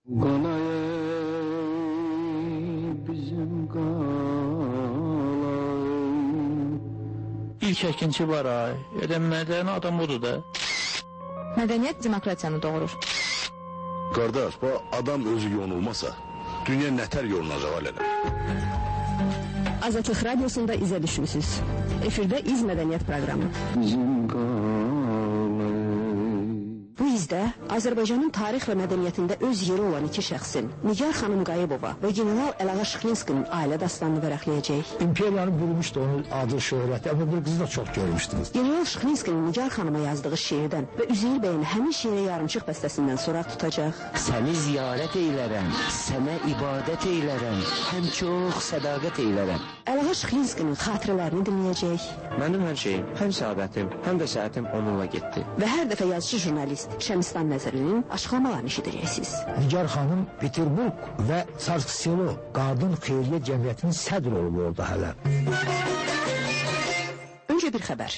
İlk əkinçi var ay. Mədəni adam odur da. Mədəniyyət demokratiyanı doğurur. Qardaş, bu adam özü yonulmasa, dünya nətər yolunacaq alələr? Azadlıq Radiosunda izə düşmüsünüz. Efirdə İz Mədəniyyət proqramı. Bu izdə Azərbaycanın tarix və mədəniyyətində öz yeri olan iki şəxsin, Nigar xanım Qayıbova və general Əlağa Şıxlinskinin ailə dastanını vərəqləyəcək. İmperiyanı bürümüşdü onun adı şöhrəti, amma bir qızı da çox görmüşdünüz. General Şıxlinskinin Nigar xanıma yazdığı şeirdən və Üzeyir bəyin həmin şeirə yarımçıq bəstəsindən soraq tutacaq. Səni ziyarət eylərəm, sənə ibadət eylərəm, həm çox sədaqət eylərəm. Əlağa Şıxlinskinin xatirələrini dinləyəcək. Mənim hər şeyim, həm səadətim, həm də səhətim onunla getdi. Və hər dəfə yazıcı jurnalist Şəmistan Nəzərinin açıqlamalarını eşidəcəksiniz. Nigar xanım Peterburg və Sarkiselo Qadın Xeyriyyə Cəmiyyətinin sədr olub orada hələ. Öncə bir xəbər.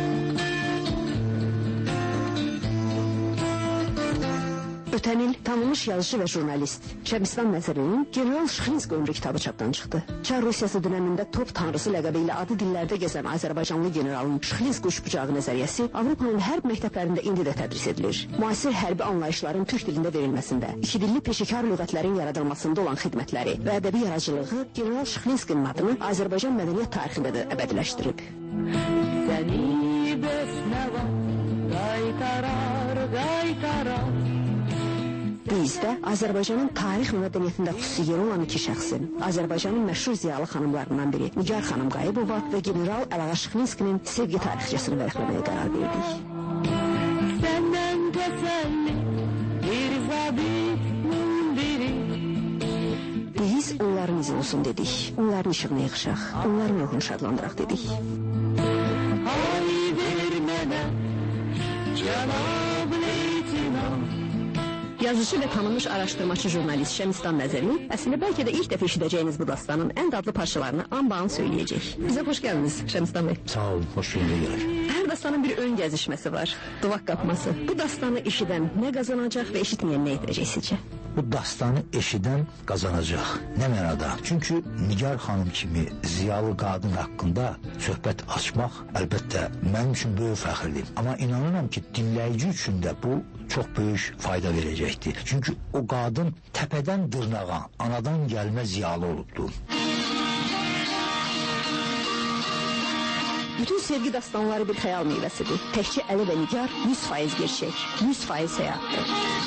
Ötən il tanınmış yazıcı və jurnalist Şəmistan Nəzərinin General Şıxlinski ömrü kitabı çapdan çıxdı. Çar Rusiyası dönəmində top tanrısı ləqəbi ilə adı dillərdə gəzən Azərbaycanlı generalın Şıxlinski üçbucağı nəzəriyyəsi Avropanın hərb məktəblərində indi də tədris edilir. Müasir hərbi anlayışların türk dilində verilməsində, ikidilli peşəkar lüğətlərin yaradılmasında olan xidmətləri və ədəbi yaradıcılığı General Şıxlinskinin adını Azərbaycan mədəniyyət tarixində də əbədiləşdirib. Səni bəsnəva qaytarar. Bu izdə Azərbaycanın tarix və mədəniyyətində xüsusi yeri olan iki şəxsin, Azərbaycanın məşhur ziyalı xanımlarından biri Nigar xanım Qayıbova və general Əlağa Şıxlinskinin sevgi tarixçəsini vərəqləməyə qərar verdik. Səndən təsəlli bir zabit mündiri. Biz onların izi olsun dedik, onların işığına yığışaq, onların ruhunu şadlandıraq dedik. Ay ver mənə cənab leytinant. Yazıcı və tanınmış araşdırmacı jurnalist Şəmistan Nəzəri əslində bəlkə də ilk dəfə eşidəcəyiniz bu dastanın ən dadlı parçalarını anbağın söyləyəcək. Bizə xoş gəldiniz Şəmistan bəy. Sağ olun, xoş gəldiniz. Hər dastanın bir ön gəzişməsi var, duvaq qapması. Bu dastanı eşidən nə qazanacaq və eşitməyən nə edəcək sizcə? Bu dastanı eşidən qazanacaq. Nə mənada? Çünki Nigar xanım kimi ziyalı qadın haqqında söhbət açmaq əlbəttə mənim üçün böyük fəxirdir. Amma inanıram ki, dinləyici üçün də bu çox böyük fayda verəcəkdir. Çünki o qadın təpədən dırnağa, anadan gəlmə ziyalı olubdur. Bütün sevgi dastanları bir xəyal meyvəsidir. Təkcə Əli və Nigar 100% gerçək, 100% həyatdır.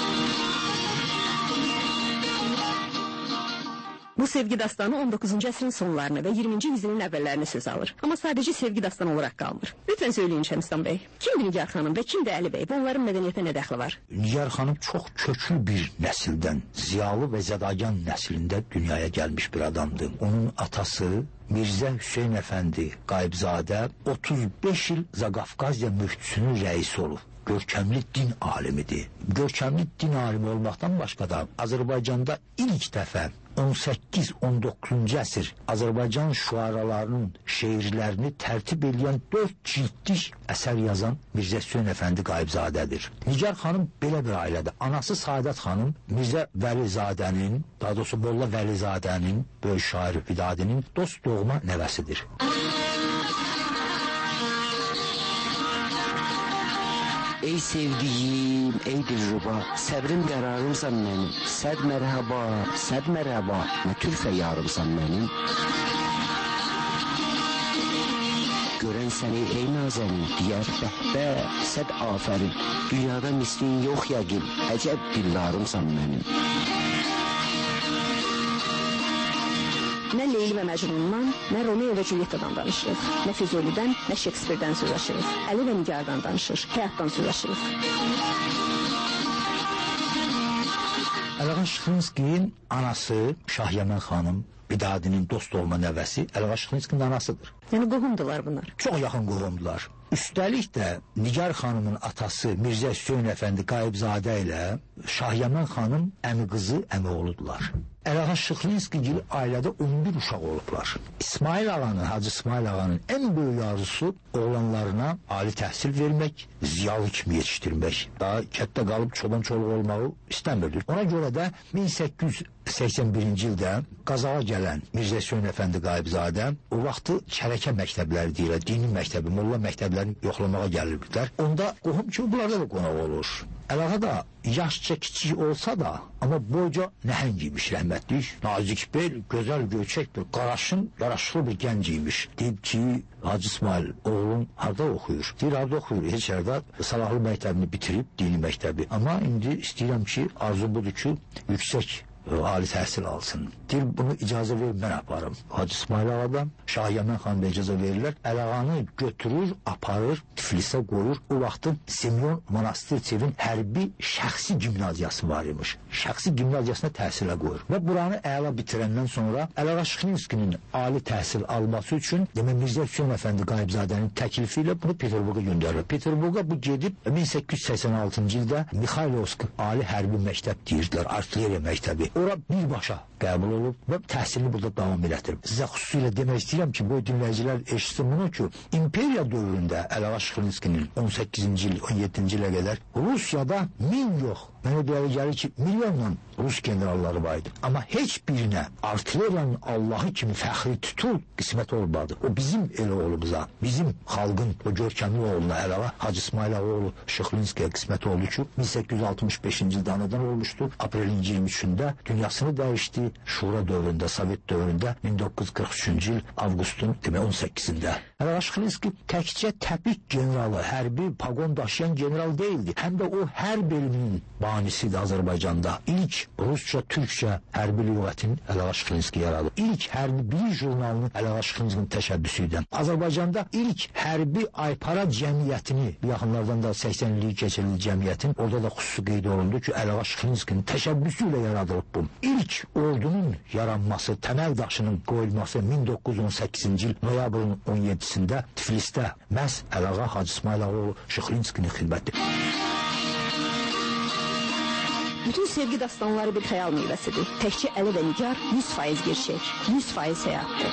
Bu sevgi dastanı 19-cu əsrin sonlarını və 20-ci yüzilin əvvəllərini söz alır. Amma sadəcə sevgi dastanı olaraq qalmır. Lütfən söyləyin Şəmistan bəy, kimdir Nigar xanım və kimdir Əli bəy? Bunların mədəniyyətə nə dəxli var? Nigar xanım çox köklü bir nəsildən, ziyalı və zədagan nəslində dünyaya gəlmiş bir adamdır. Onun atası Mirzə Hüseyn Əfəndi Qayıbzadə 35 il Zaqafqaziya müftüsünün rəisi olub. Görkəmli din alimidir. Görkəmli din alimi olmaqdan başqa da Azərbaycanda ilk dəfə 18-19-cu əsr Azərbaycan şüaralarının şeirlərini tərtib edən 4 cildlik əsər yazan Mirzə Hüseyn Əfəndi Qayıbzadədir. Nigar xanım belə bir ailədir. Anası Saadət xanım Mirzə Vəlizadənin, daha doğrusu Molla Vəlizadənin, böyük şair Vidadinin dost doğma nəvəsidir. Ey sevdiyim, ey dilruba, səbrim qərarımsan mənim, səd mərhaba, nə türfə yarımsan mənim. Görən səni ey nazənin, deyər bəhbə, səd afərin, dünyada mislin yox yəqin, əcəb dillarımsan mənim. Nə Leyli və Məcnundan, nə Romeo və Julieta'dan danışırıq, nə Füzulidən, nə Şekspirdən söz açırıq, Əli və Nigardan danışır, həyatdan söz açırıq. Əlağa Şıxlinskinin anası Şahyəmən xanım Vidadinin dost olma nəvəsi Əliağa Şıxlinskinin anasıdır. Yəni qohumdular bunlar. Çox yaxın qohumdular. Üstəlik də Nigar xanımın atası Mirzə Hüseyn Əfəndi Qayıbzadə ilə Şahyəmən xanım əmi qızı, əmi oğludular. Əliağa Şıxlinskigil ailədə 11 uşaq olublar. İsmail ağanın, Hacı İsmail ağanın ən böyük arzusu oğlanlarına ali təhsil vermək, ziyalı kimi yetişdirmək. Daha kətdə qalıb çoban çoluq olmağı istəmirdi. Ona görə də 1881-ci ildə Qazağa gələn Mirzə Hüseyn Əfəndi Qayıbzadə o vaxtı çərəkə məktəbləri deyirlər, dini məktəbi, molla məktəblərini yoxlamağa gəlirdilər. Onda qohum kimi bunlarda da qonaq olur. Əliağa da yaşca kiçik olsa da, amma boyca nəhəng imiş rəhmətlik. Nazik bel, gözəl göyçək bir, qaraşın, yaraşıqlı bir gənc imiş. Deyib ki, Hacı İsmail, oğlum harada oxuyur? Deyir, harada oxuyur? Heç yerdə Salahlı məktəbini bitirib, dini məktəbi. Amma indi istəyirəm ki, arzu budur ki, yüksək ali təhsil alsın. Deyir, bunu icazə verir, mən aparım. Hacı İsmail ağadan Şahyəmən xanım icazə verirlər. Əliağanı götürür, aparır, Tiflisə qoyur. O vaxtın Semyon Monastirçevin hərbi şəxsi gimnaziyası var imiş. Şəxsi gimnaziyasına təhsilə qoyur. Və buranı əla bitirəndən sonra Əliağa Şıxlinskinin ali təhsil alması üçün demək Mirzə Hüseyn Əfəndi Qayıbzadənin təklifi ilə bunu Peterburqa göndərir. Peterburqa bu gedib 1886-cı ildə Mixaylovsk ali hərbi məktəb deyirdilər, artilleriya məktəbi. Ora birbaşa qəbul olub və təhsilini burada davam elətdirib. Sizə xüsusilə demək istəyirəm ki, bu dinləyicilər eşitsin bunu ki, imperiya dövründə Əliağa Şıxlinskinin 18-ci il, 17-ci ilə qədər Rusiyada 1000 yox, mənə belə gəlir ki, milyonla Rus generalları var idi. Amma heç birinə artilleriyanın Allahı kimi fəxri tutul qismət olmadı. O bizim el oğlumuza, bizim xalqın o görkəmli oğluna Əliağa Hacı İsmail oğlu Şıxlinskiyə qismət oldu ki, 1865-ci ildə anadan olmuşdu. Aprelin 23-də dünyasını dəyişdi. Şura dövründə, Sovet dövründə 1943-cü il avqustun 18-də. Əliağa Şıxlinski təkcə təpik generalı, hərbi paqon daşıyan general deyildi. Həm də o hərb elminin banisidir Azərbaycanda. İlk Rusça-Türkçə hərbi lüğətini Əliağa Şıxlinski yaradı. İlk hərbi bilik jurnalını Əliağa Şıxlinskinin təşəbbüsü. Azərbaycanda ilk hərbi aypara cəmiyyətini, yaxınlardan da 80 illik keçirildi cəmiyyətin, orada da xüsusi qeyd olundu ki, Əliağa Şıxlinskinin təşəbbüsü ilə yaradılıb bu. İlk ordunun yaranması, təməl daşının qoyulması 1918-ci il noyabrın 17-sində Tiflisdə məhz Əliağa Hacı İsmail oğlu Şıxlinskinin xidməti. Bütün sevgi dastanları bir xəyal meyvəsidir. Təkcə Əli və Nigar 100% gerçək, 100% həyatdır.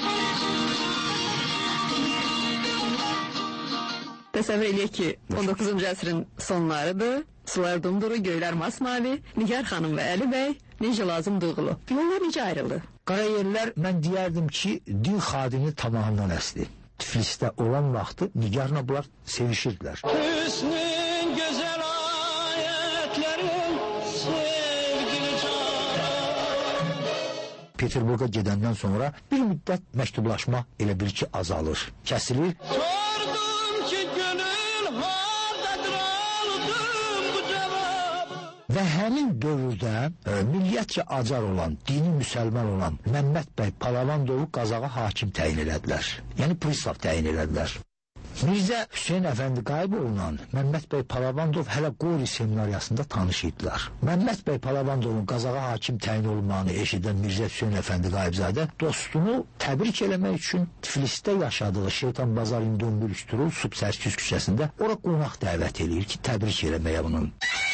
Təsəvvür eləyək ki, 19-cu əsrin sonlarıdır. Sular dumduru, göylər masmavi, Nigar xanım və Əli bəy necə lazım duyğulu. Yollar necə ayrıldı? Qarayerlər, mən deyərdim ki, din xadimi tamamından əsli. Tiflisdə olan vaxtı Nigarla bunlar sevişirdilər. Hüsnün gözəl ayətlərin sevgili canan. Peterburqa gedəndən sonra bir müddət məktublaşma elə bir ki azalır, kəsilir. Sordum ki gönül hardadır aldım bu cevabı. Və həmin dövrdə milliyyətcə acar olan, dini müsəlman olan Məmməd bəy Palavandovu Qazağa hakim təyin elədilər. Yəni pristav təyin elədilər. Mirzə Hüseyn Əfəndi Qayıboğlu'la Məmməd bəy Palavandov hələ Qori seminariyasında tanış idilər. Məmməd bəy Palavandovun Qazağa hakim təyin olunmağını eşidən Mirzə Hüseyn Əfəndi Qayıbzadə dostunu təbrik eləmək üçün Tiflisdə yaşadığı Şeytan Bazar İndonbül Üstürü Subsərkiz küçəsində ora qonaq dəvət eləyir ki, təbrik eləməyə bunun.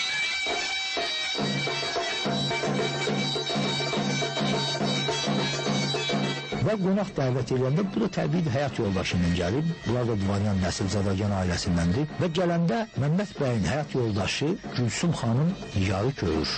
Və qonaq dəvət edəndə bu da təbii həyat yoldaşından gəlib. Bunlar da Divanyan nəsil Zadagan ailəsindəndir. Və gələndə Məmməd bəyin həyat yoldaşı Gülsüm xanım Nigarı görür.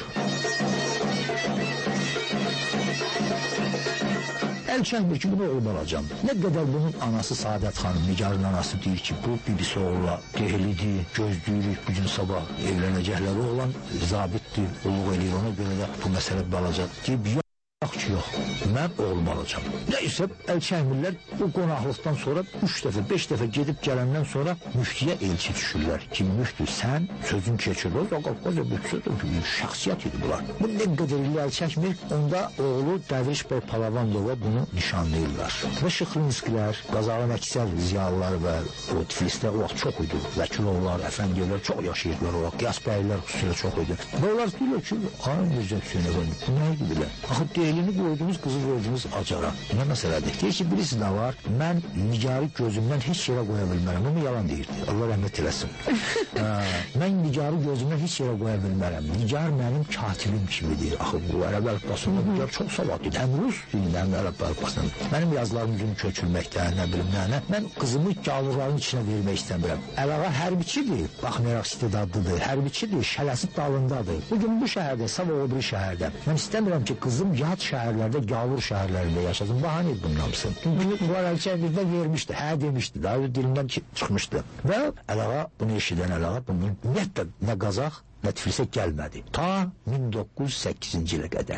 Əl çəkmir ki, bunu oğlum alacam. Nə qədər bunun anası Saadət xanım, Nigarın anası deyir ki, bu bibisi oğula qehlidir, gözləyirik, bu gün sabah evlənəcəklər. Oğlan zabitdir, qulluq eləyir, ona görə də bu məsələ balacaq. Deyib, yox, mən oğlum alacam. Nəysə, əl çəkmirlər, bu qonaqlıqdan sonra 3 dəfə, 5 dəfə gedib gələndən sonra müftiyə elçi düşürlər ki, müftü, sən sözün keçir. O şəxsiyyət idi bunlar. Bu nə qədər ilə əl çəkmir, onda oğlu Dəvriş bəy Palavandova bunu nişanlayırlar. Və Şıxlinskilər, Qazağın əksər ziyalılar və o Tiflisdə o vaxt çox idi. Vəkilovlar, əfəndiyələr çox yaşayırlar o vaxt. Qiyas bəylər xüsusilə çox idi. Və onlar deyirlər ki, xanım Mirzə Hüseyn Əfəndi, bu nə idi bilər? Axı deyil, elini qoydunuz, qızı qoydunuz acara. Nə məsələdir? Deyir ki, birisi nə var? Mən Nigarı gözümdən heç yerə qoya bilmərəm. Bunu yalan deyirdi. Allah rəhmət eləsin. Mən Nigarı gözümdən heç yerə qoya bilmərəm. Nigar mənim katibim kimidir. Axı bu ərəb əlifbasında Nigar çox savadlıdır. Həm rus dilində, həm ərəb əlifbasında. Mənim yazılarım üzünü köçürməkdən, nə bilim nə. Mən qızımı gavurların içinə vermək istəmirəm. Əlağa hərbiçidir, baxmayaraq istedadlıdır. Hərbiçidir, şələsi dalındadır. Bugün bu şəhərdə, sava o bir şəhərdə. Mən istəmirəm ki, qızım yad şəhərlərdə, gavur şəhərlərində yaşasın. Bahane bunun hamısın. Çünki bu əlçəkdə vermişdi, hə demişdi, daha dilindən çıxmışdı. Və Əlağa bunu eşidən Əlağa bunun ümumiyyətlə nə Qazaq, nə Tiflisə gəlmədi. Ta 1908-ci ilə qədər.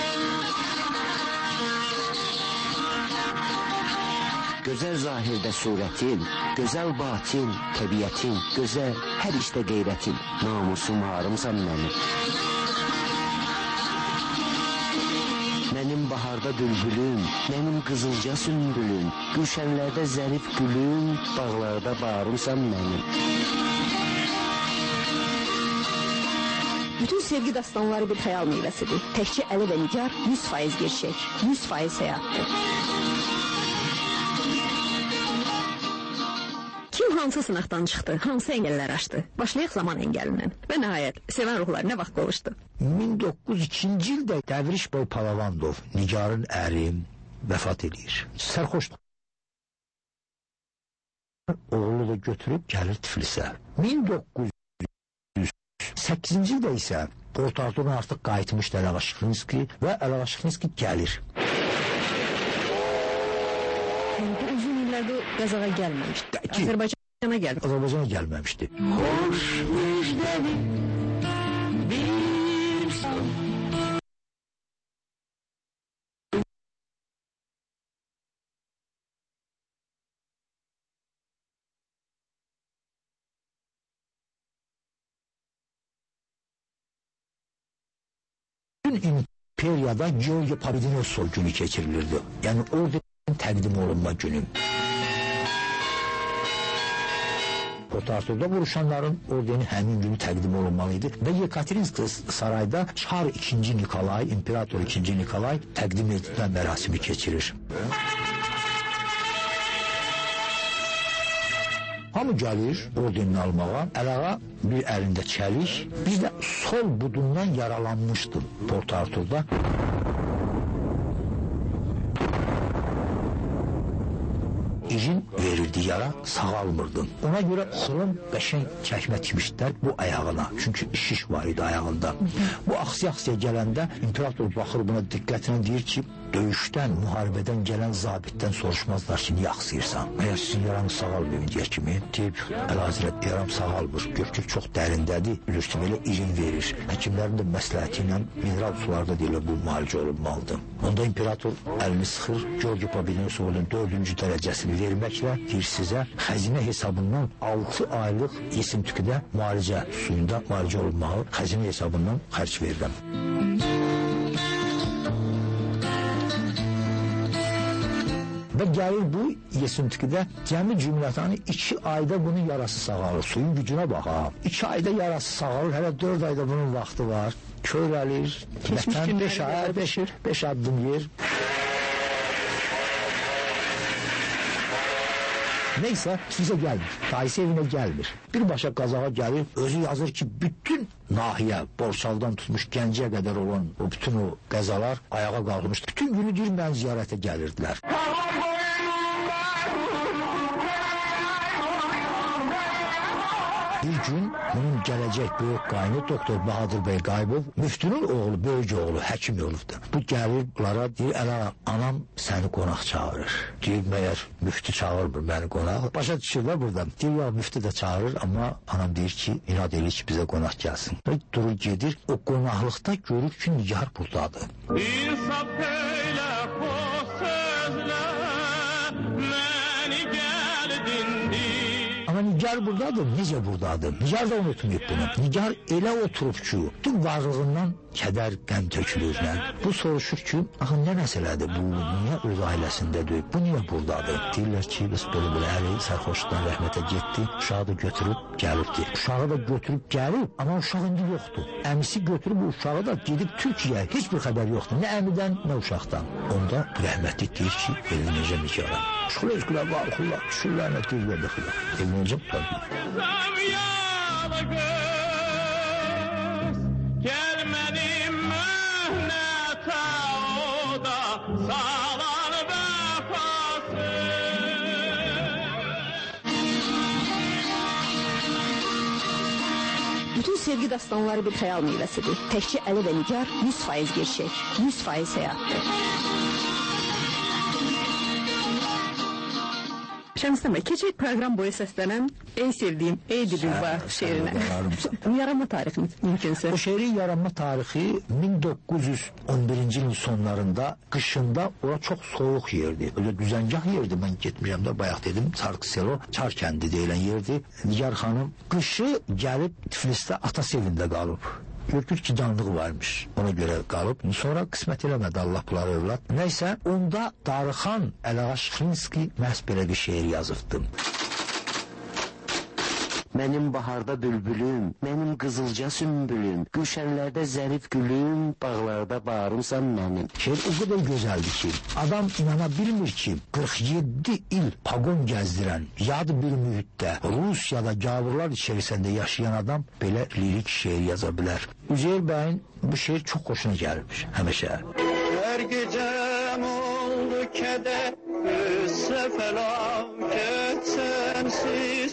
Gözəl zahirdə surətin, gözəl batin, təbiətin, gözəl hər işdə qeyrətin, namusum harımsan mənim. Mənim baharda bülbülüm, mənim qızılca sümbülüm, gülşənlərdə zərif gülüm, bağlarda bağrımsan mənim. Bütün sevgi dastanları bir xəyal meyvəsidir. Təkcə Əli və Nigar 100% gerçək, 100% həyatdır. Kim hansı sınaqdan çıxdı, hansı əngəllər aşdı? Başlayaq zaman əngəlindən. Və nəhayət, sevən ruhlar nə vaxt qovuşdu? 1902-ci ildə Dəvriş Boy Palavandov, Nigarın əri vəfat edir. Sərxoşdur. Oğlu da götürüb gəlir Tiflisə. 1908-ci ildə isə Port Artur'un artıq qayıtmışdı Əlağa Şıxlinski və Əlağa Şıxlinski gəlir. Bu uzun illərdə Qazağa gəlməmişdi. Azərbaycana gəldi. Azərbaycana gəlməmişdi. Hoş müjdəni bir son. İmperiyada Georgi Pavidinosov günü keçirilirdi. Yəni ordenin təqdim olunma günü. Port Artur'da vuruşanların ordeni həmin günü təqdim olunmalıydı və Yekaterinsk sarayda Çar 2. Nikolay, İmperator 2. Nikolay təqdim edilən mərasimi keçirir. Hamı gəlir ordenini almağa, Əlağa bir əlində çəlik, bir də sol budundan yaralanmışdı Port Artur'da. İrin verirdi yara, sağalmırdı. Ona görə xılım qəşəng çəkmə tikmişdilər bu ayağına. Çünki şiş var idi ayağında. Bu axsiya gələndə İmperator baxır buna diqqətinə deyir ki, döyüşdən, müharibədən gələn zabitdən soruşmazlar ki, niyə axsıyırsan? Məyər sizin yaranız sağalmıyor indiyə kimi? Deyib, Əlahəzrət, yaram sağalmır. Görkük çox dərindədir. Bilir ki, belə irin verir. Həkimlərin də məsləhəti ilə mineral sularda deyilə bu müalicə olunmalıdır. Onda İmperator əlini sıxır, Georgi Pavidinosovun 4-cü dərəcəsini verməklə deyir sizə xəzinə hesabından 6 aylıq Yesimtüküdə müalicə suyunda müalicə olunmağı xəzinə hesabından xərc verirəm. Və gəlir bu Yesimtüküdə cəmi cümlətanı 2 ayda bunun yarası sağalır. Suyun gücünə bax ha. 2 ayda yarası sağalır, hələ 4 ayda bunun vaxtı var. Körəlir, vətən 5 addım yer. Neysə, sizə gəlmir, dayısı evinə gəlmir. Birbaşa Qazağa gəlir, özü yazır ki, bütün nahiyə, Borçaldan tutmuş Gəncəyə qədər olan o bütün o qəzalar ayağa qalxmışdı. Bütün günü deyir, mən ziyarətə gəlirdilər. Bir gün bunun gələcək böyük qaynı Doktor Bahadır bəy Qaybov, müftünün oğlu, böyük oğlu, həkim olubdu. Bu gəlir bunlara, deyir, Əlağa, anam səni qonaq çağırır. Deyir, məyər müftü çağırmır məni qonaq. Başa düşürlər buradan. Deyir, ya müftü də çağırır, amma anam deyir ki, inad edir ki, bizə qonaq gəlsin. Və durur gedir, o qonaqlıqda görür ki, Nigar buradadır. İnsaf elə xoş sözlə məni gəldindir. Amma Nigar buradadır, necə buradadır? Nigar da unutmayıb bunu. Nigar elə oturub ki, tüm varlığından kədər, qəm tökülür. Bu soruşur ki, axı nə məsələdir bu? Niyə öz ailəsindədir? Bu niyə buradadır? Deyirlər ki, biz belə əri sərxoşluqdan rəhmətə getdi, uşağı da götürüb gəlibdi. Uşağı da götürüb gəlib, amma uşaq indi yoxdur. Əmisi götürüb uşağı da gedib Türkiyəyə, heç bir xəbər yoxdur. Nə əmidən, nə uşaqdan. Onda rəhmətli deyir ki, evlənəcəm Nigara. Şuraya qalxırlar, düşürlərlə deyirlər dəxilər. Evlənəcəm tabii. Gelmedim mühnete o da sağlar vefası. Bütün sevgi dastanları bir xəyal meyvəsidir. Təkcə Əli və Nigar 100% gerçək, 100% həyatdır. Şəmsdən bəy, keçək proqram boyu səslənən Ey sevdiyim, ey Dilruba şeirinə. Yaranma tarixi mümkünsə. Bu şeirin yaranma tarixi 1911-ci ilin sonlarında, qışında ora çox soyuq yerdi. Öyle düzəngah yerdi, mən getmişəm də bayaq dedim, Çarkıselo, Çar kəndi deyilən yerdi. Nigar xanım qışı gəlib Tiflisdə atası evində qalıb. Görür ki, canlığı varmış. Ona görə qalıb. Sonra qismət eləmədi Allah bunları övlad. Nəysə, onda Darıxan Əlağa Şıxlinski məhz belə bir şeir yazıbdım. Mənim baharda bülbülüm, mənim qızılca sümbülüm, gülşənlərdə zərif gülüm, bağlarda bağrımsan mənim. Şeir o kadar gözəldir ki, adam inana bilmir ki, 47 il pagon gəzdirən, yad bir mühitdə, Rusiyada gavurlar içerisinde yaşayan adam belə lirik şeir yaza bilər. Üzeyir bəyin bu şeir çox xoşuna gəlmiş, həmişə. Her gecem oldu keder, üsse felaket sensiz.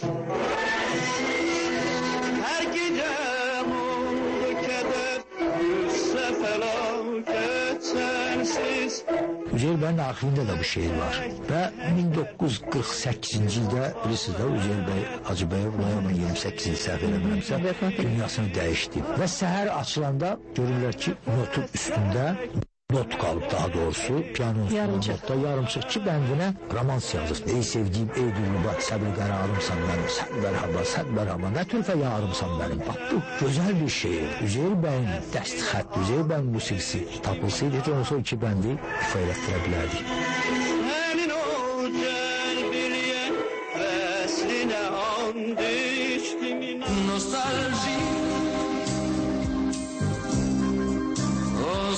Her gecem oldu keder, üsse felaket sensiz. Üzeyir bəyin arxivində də bu şeir var. Və 1948-ci ildə bilirsiniz də Üzeyir bəy Hacıbəyev noyabrın 28-ci səhv eləmirəmsə dünyasını dəyişdi. Və səhər açılanda görürlər ki, notun üstündə not qalıb, daha doğrusu piyanonun notda yarımçıq ki bəndinə romans yazır. Ey sevdiyim, ey Dilruba, səbri qərarımsan mənim, sən mərhaba, nə türfə yarımsan mənim. Bax bu gözəl bir şeir. Üzeyir bəyin dəst xətt, Üzeyir bəyin musiqisi tapılsaydı, heç olsa iki bəndi ifa elətdirə bilərdik. Senin o celbiliye vesline and içtim. Nostalji o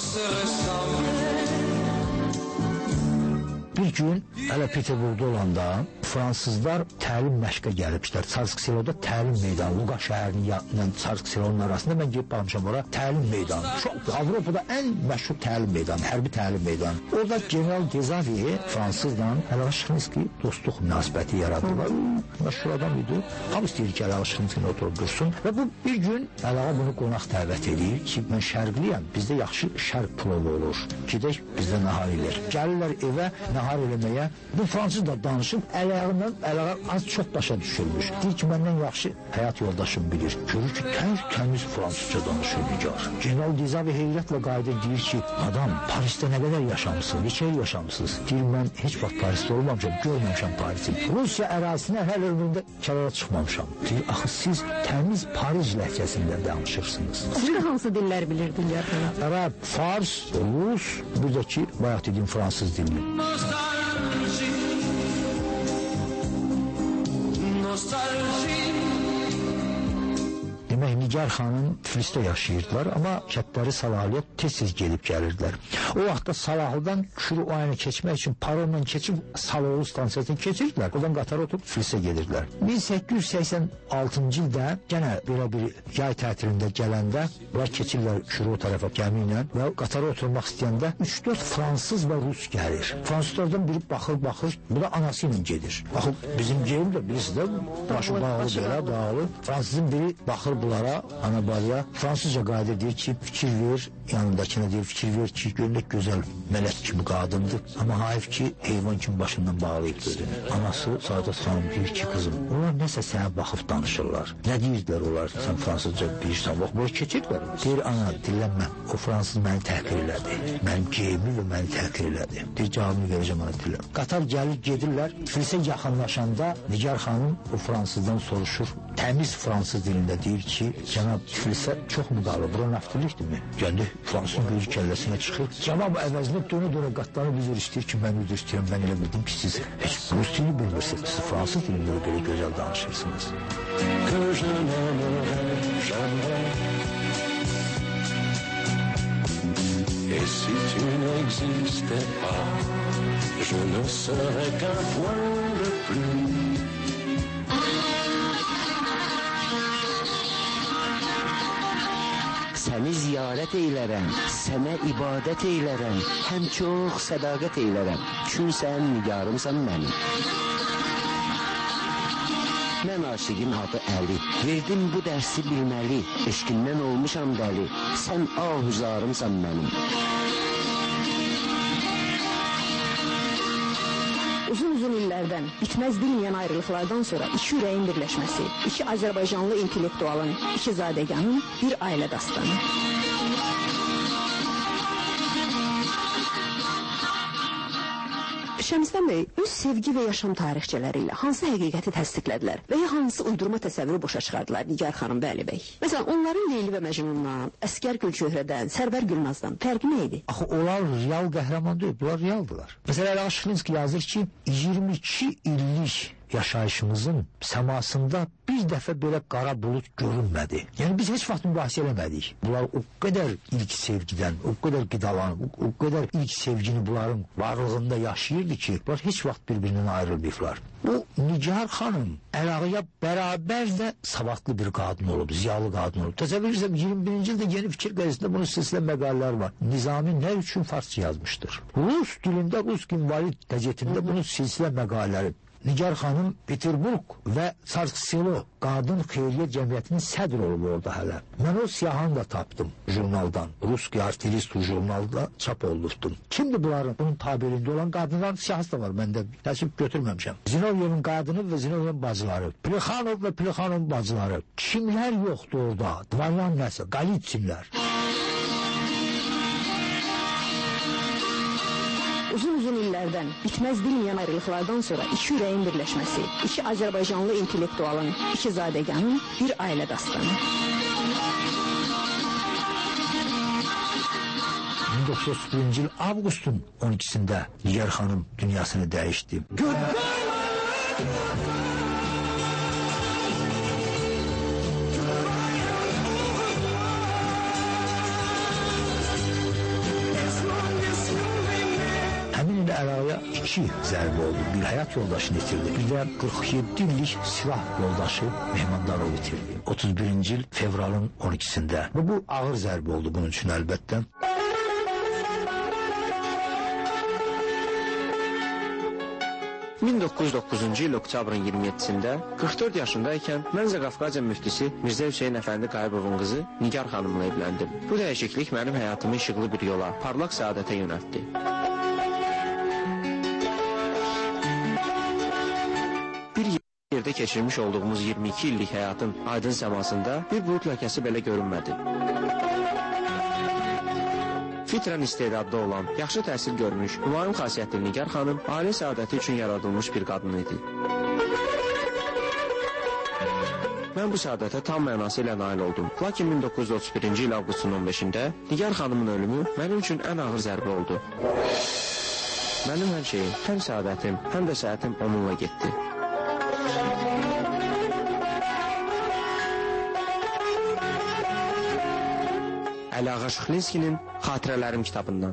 Bir gün hələ Peterburgda olanda Fransızlar təlim məşqə gəliblər. Çarkıseloda təlim meydanı, Luqa şəhərinin yanından Çarkıselonun arasında mən gedib baxmışam ora təlim meydanı. Çox Avropada ən məşhur təlim meydanı, hərbi təlim meydanı. Orada General Dezavi Fransızla Əlağa Şıxlinski dostluq münasibəti yaratdılar. Məşhur adam idi. Hamı istəyir ki, Əlağa Şıxlinskini oturub dursun. Və bu bir gün Əlağa bunu qonaq dəvət edir ki, mən şərqliyəm, bizdə yaxşı şərq plovu olur. Gedək bizdə nahar edir. Gəlirlər evə nahar eləməyə. Bu Fransız da danışıb Əlağa az çox başa düşürmüş. Deyir ki, məndən yaxşı həyat yoldaşım bilir. Görür ki, təmiz fransızca danışır Nigar. General Dezavi heyrətlə qayıdır, deyir ki, adam, Parisdə nə qədər yaşamısınız, neçə il yaşamısınız? Deyir, mən heç vaxt Parisdə olmamışam, görməmişəm Parisi. Rusiya ərazisinə hər ömrümdə kənara çıxmamışam. Deyir, axı siz təmiz Paris ləhcəsində danışırsınız. Başqa hansı dillər bilirdilər? Ərəb, Fars, Rus, bir də ki, bayaq dediyim fransız dilini. Demək, Nigar xanım Tiflisdə yaşayırdılar, amma kətləri Salahiyyət tez-tez gelib gəlirdilər. O vaxtda Salahlıdan Şuruayana keçmək üçün paronla keçib Saloğlu stansiyasına keçirdilər. Oradan qatara oturub Tiflisə gedirdilər. 1886-cı ildə gənə belə bir yay tətilində gələndə bunlar keçirlər Şuru tərəfə gəmi ilə və qatara oturmaq istəyəndə 3-4 Fransız və Rus gəlir. Fransızlardan biri baxır, bu da anası ilə gedir. Baxıb, bizim geyim də bilirsiniz də, başı bağlı belə, bağlı. Fransızın biri baxır bunlara, anabalya, Fransızca qayda deyir ki, fikir ver, yanındakine deyir, fikir ver ki, görünək gözəl mələk kimi qadındır. Amma hayf ki, heyvan kimi başından bağlayıb gözünü. Anası Saadət xanım deyir ki, qızım, onlar nəsə sənə baxıb danışırlar. Nə deyirdilər onlar, sən fransızca bilirsən, bax, böyle keçirlər. Deyir, ana, dillənmə, o fransız məni təhqir elədi. Mənim geyimi və məni təhqir elədi. Deyir, cavabını verəcəm, ana, dillən. Qatar gəlir, gedirlər, Tiflisə yaxınlaşanda Nigar xanım o fransızdan soruşur. Təmiz fransız dilində deyir ki, cənab, Tiflisə çox mu qalır, bura naftilikdirmi? Gəndi, fransızın gözü kəlləsinə çıxır. Cavab əvəzində dönə qatlarını üzr istəyir ki, mən üzr istəyirəm, mən elə bildim ki, siz heç rus dilini bilmirsiniz, siz fransız dilində belə gözəl danışırsınız. Que je n'aimerai jamais. Et si tu n'existais pas, je ne serais qu'un point de plus. Səni ziyarət eylərəm, sənə ibadət eylərəm, həm çox sədaqət eylərəm. Çünki sən nigarımsan mənim. Mən aşiqin adı Əli, verdim bu dərsi bilməli, eşqindən olmuşam dəli, sən ahuzarımsan mənim. Uzun illərdən bitməz bilməyən ayrılıqlardan sonra iki ürəyin birləşməsi, iki Azərbaycanlı intellektualın, iki zadəganın bir ailə dastanı. Şəmsdən bəy öz sevgi və yaşam tarixçələri ilə hansı həqiqəti təsdiqlədilər və ya hansı uydurma təsəvvürü boşa çıxardılar Nigar xanım və Əli bəy? Məsələn, onların Leyli və Məcnundan, Əsgər Gülçöhrədən, Sərvər Gülnazdan fərqi nə idi? Axı, onlar real qəhrəman deyil, bunlar realdılar. Məsələn, Əli Şıxlinski yazır ki, 22 illik yaşayışımızın səmasında bir dəfə belə qara bulut görünmədi. Yəni biz heç vaxt mübahisə eləmədik. Bunlar o qədər ilk sevgidən, o qədər qidalanıb, o qədər ilk sevgini bunların varlığında yaşayırdı ki, bunlar heç vaxt bir-birindən ayrılmayıblar. Bu Nigar xanım Əliağaya bərabər də savadlı bir qadın olub, ziyalı qadın olub. Təsəvvür edirəm, 21-ci ildə Yeni Fikir qəzetində bunun silsilə məqalələr var. Nizami nə üçün farsça yazmışdır? Rus dilində, Rus invalid qəzetində bunun silsilə məqalələri. Nigar xanım Peterburg və Sarsilo Qadın Xeyriyyə Cəmiyyətinin sədr olub orada hələ. Mən o siyahını da tapdım jurnaldan. Ruski Artilist jurnalda çap olunubdum. Kimdir bunların? Bunun tabirində olan qadınların siyahısı da var. Mən də təsvip götürməmişəm. Zinovyevin qadını və Zinovyevin bacıları. Plexanov və Plexanovun bacıları. Kimlər yoxdur orada? Dvaryan nəsə? Qalitsinlər. Uzun illərdən bitməz bilməyən ayrılıqlardan sonra iki ürəyin birləşməsi, iki Azərbaycanlı intellektualın, iki zadəganın bir ailə dastanı. 1931-ci il avqustun 12-sində Nigar xanım dünyasını dəyişdi. Əliağaya iki zərbə oldu. Bir həyat yoldaşını itirdi. Bir də 47 illik silah yoldaşı Mehmandarov itirdi. 31-ci il fevralın 12-sində. Bu ağır zərbə oldu bunun üçün əlbəttə. ...1909-cu il oktyabrın 27-sində 44 yaşındaykən Mənzə Qafqaziya müftisi Mirzə Hüseyin Əfəndi Qayıbovun qızı Nigar xanımla evləndim. Bu dəyişiklik mənim həyatımı işıqlı bir yola, parlaq səadətə yönəltdi. Bir yerdə keçirmiş olduğumuz 22 illik həyatın aydın səmasında bir bulud ləkəsi belə görünmədi. Fitrən istedadlı olan, yaxşı təhsil görmüş, mülayim xasiyyətli Nigar xanım ailə səadəti üçün yaradılmış bir qadın idi. Mən bu səadətə tam mənası ilə nail oldum. Lakin 1931-ci il avqustun 15-də Nigar xanımın ölümü mənim üçün ən ağır zərbə oldu. Mənim hər şeyim, həm səadətim, həm də səhətim onunla getdi. Əliağa Şıxlinskinin Xatirələrim kitabından.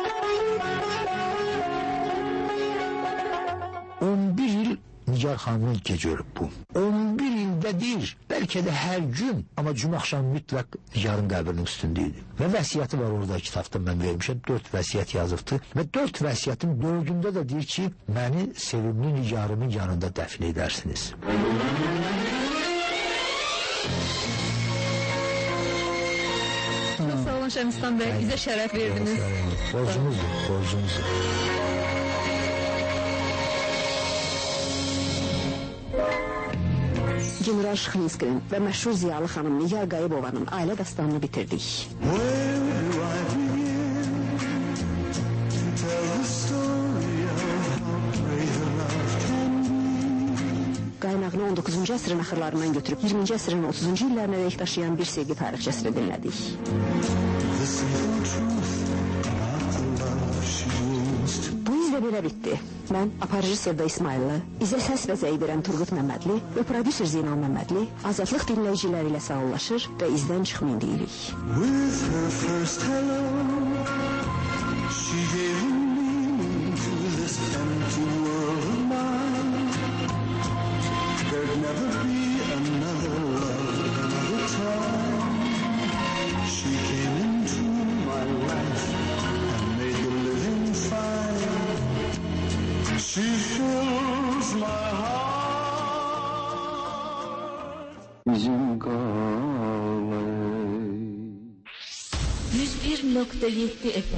11 il Nigar xanımın gecə ölüb bu. 11 ildə deyir, bəlkə də hər gün, amma cümə axşamı mütləq Nigarın qəbrinin üstündə idi. Və vəsiyyəti var orada kitabda mən vermişəm, 4 vəsiyyət yazıbdı. Və 4 vəsiyyətin 4-ündə də deyir ki, məni sevimli Nigarımın yanında dəfn edərsiniz. Şəmistan bəy, bizə şərəf verdiniz. Borcumuzdur. General Şıxlinskinin və məşhur ziyalı xanım Nigar Qayıbovanın ailə dastanını bitirdik. Qaynağını 19-cu əsrin axırlarından götürüb 20-ci əsrin 30-cu illərinə dək daşıyan bir sevgi tarixçəsini dinlədik. Bu izlə belə bitdi. Mən aparıcı Sevda İsmaillı, izə səs və zəy verən Turgut Məmmədli və prodüser Zeynal Məmmədli azadlıq dinləyiciləri ilə sağollaşır və izdən çıxmayın deyirik. There'd never be another love, another time. She came into my life and made the living fine. She fills my heart. Bizim kalay 101.7 FM